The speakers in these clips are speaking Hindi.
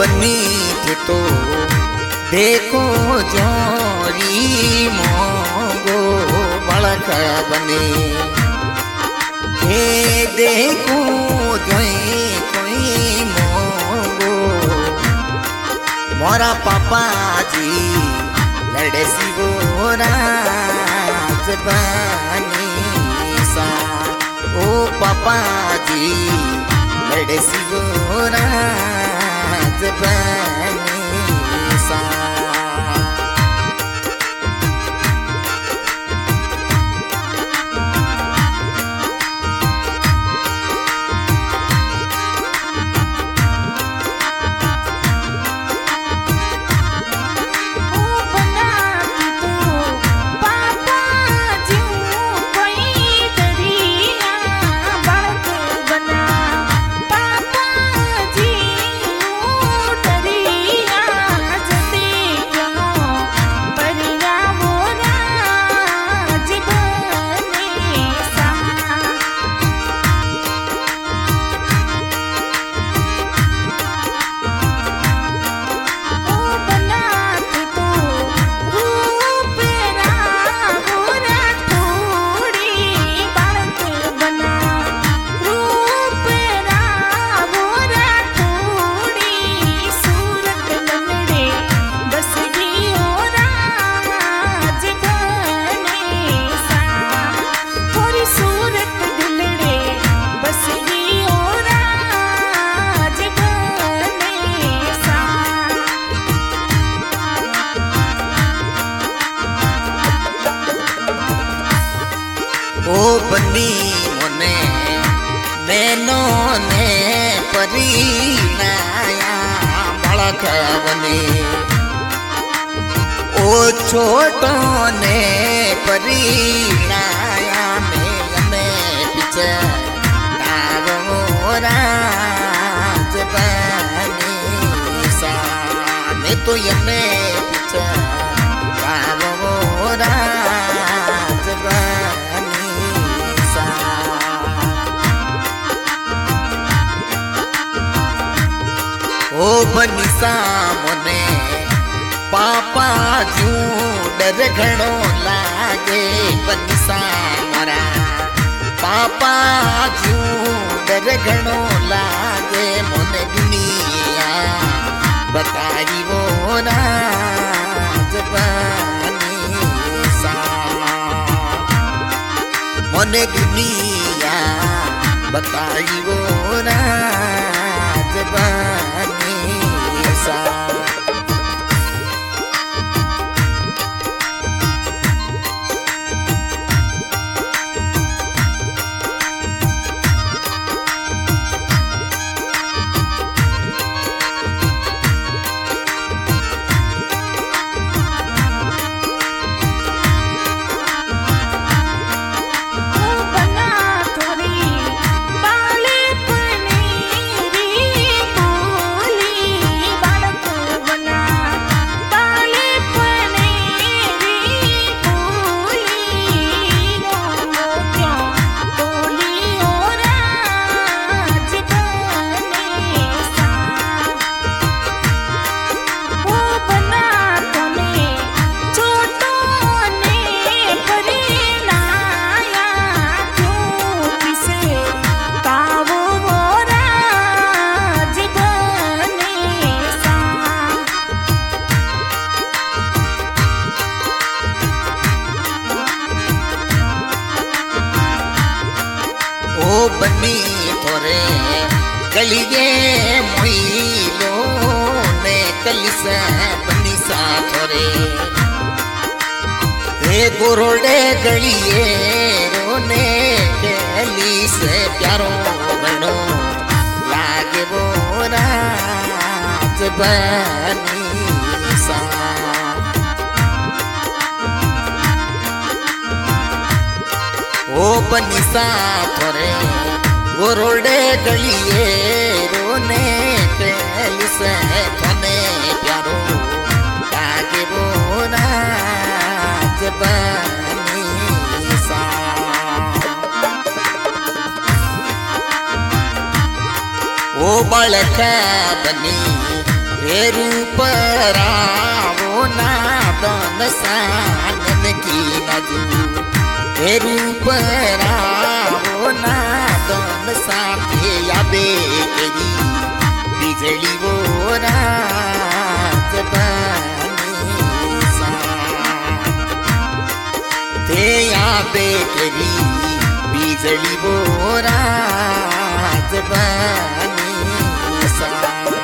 बनी थे तो देखो जोरी मोगो बड़क बने हे देखो जोई कोई मोगो मोरा पापा जी लड़े सी वो राजबानी सा ओ पापा जी लड़े सी वो राजबानी सा ओ बनी मोने नैनो ने परिणाया बड़क बने ओ छोटो ने परिणाया में पीछे राजबानी सा ने तो यमे पीछे राजबानी ओ बनिसा मोने पापा जू डर घणो लागे बनिसा मोरा पापा जू डर घणो लागे मोने दुनिया बताई वो राजबानी सा मोने दुनिया बताई वो राजबानी सा ओ बनी थोरे गलिए मोइलो ने कलिसा बनी सा थोरे हे गोरोडे गलिए रोने गली से प्यारो बनो लागे वो राजबानी सा ओ बनिसा थोरे गोरोडे गलिए रोने पहली से थोने प्यारो लागे वो राजबानी सा ओ बड़का बनी रूप रावो ना दन सानन की नजू रूप रावो ना दन साथे याबे केरी बिजली वो राज बनी सा ते याबे केरी बिजली वो राज बनी सा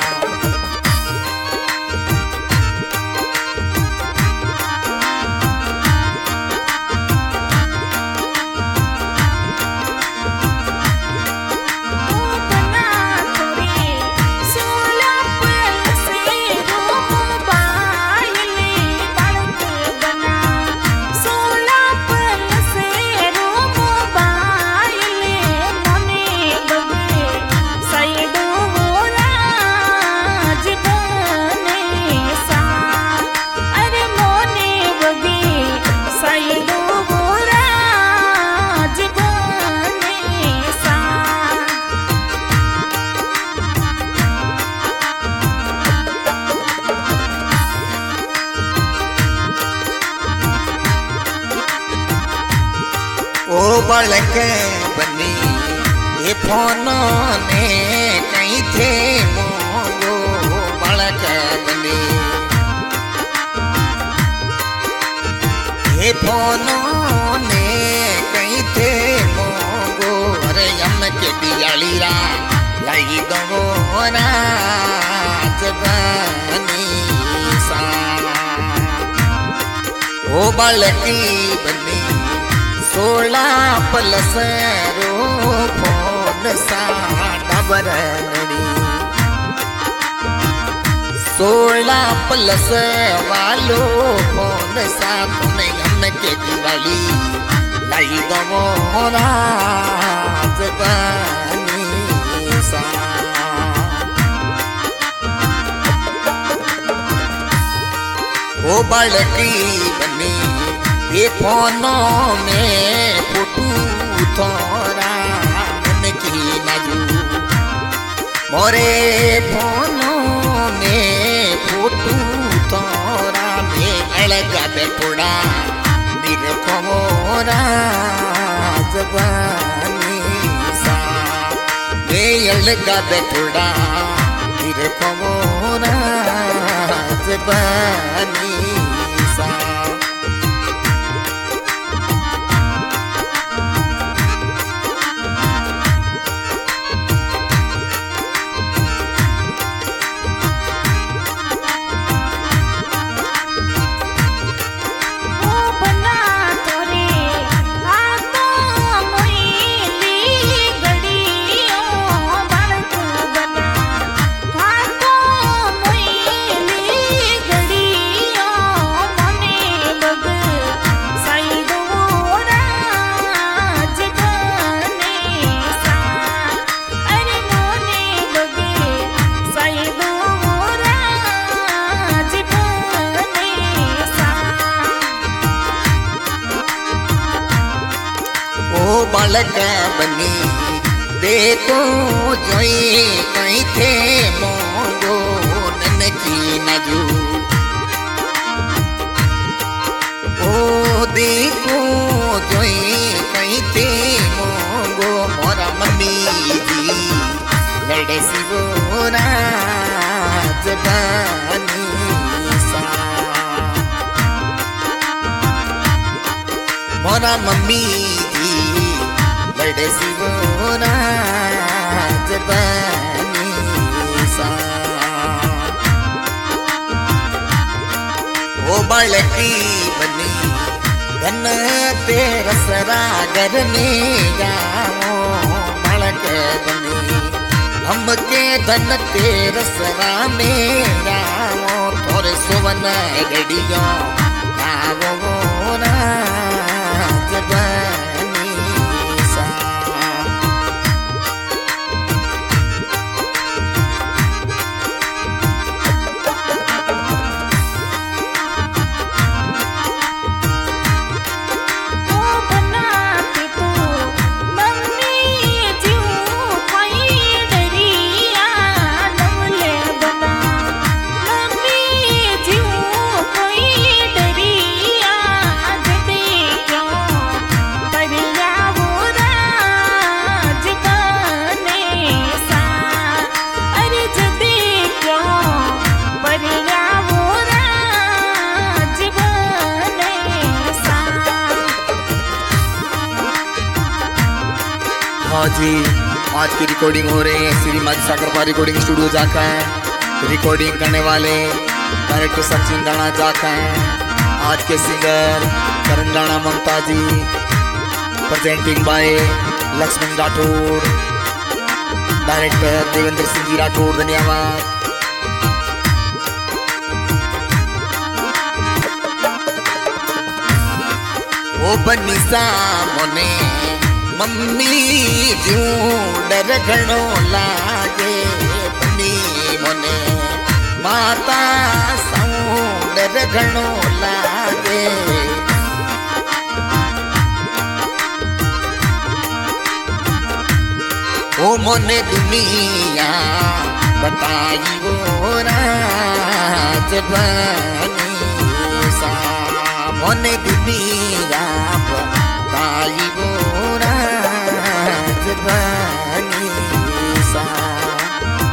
ओ बालक बनी ये फोनो ने कहीं थे मोंगो बालक बनी ये फोनो ने कहीं थे मोंगो अरे यम के दियाली रा लाई दो राज बनी सा ओ बालकी बनी 16 प्लस रो फोन सा डबरनी 16 प्लस वालो फोन सा तुने हम के दिवाली लाई दो राज बनी सा ओ बालकी बनी ये फोनों में फोटू थोड़ा मन की नजू मोरे फोनों में फोटू थोड़ा में अलगा बेटोड़ा मेरे को मोरा जवानी सा में अलगा बेटोड़ा मेरे को मोरा जवानी सा बालक बनी दे तो जोई कहीं थे मोंगो नन की नजू ओ देखो जोई कहीं थे मोंगो मोरा मम्मी जी लड़े सी वो राज बनी सा मोरा मम्मी लड़े सी वो राज बनी सा ओ बालकी बनी धन तेरा सरागर में जाओ बालक बनी हमके धन तेरा सरा में जाओ थोड़े सुवन गड़ियों आओ राज बनी हाँ जी, आज की रिकॉर्डिंग हो रही है श्री माजी साकरपा रिकॉर्डिंग स्टूडियो जाका है। रिकॉर्डिंग करने वाले डायरेक्टर सचिन राणा जाका है। आज के singer Karan Rana Mamta ji, presenting by Laxman Rathore, director Devendra Singh ji Rathore, धन्यवाद। ओ बनीसा मोने मम्मी जूं डर घणो लागे, बनी मोने माता सऊं डर घणो लागे। ओ मोने दुनिया बताई वो राज बनी सा, मोने दुनिया बताई वो राज बनी सा।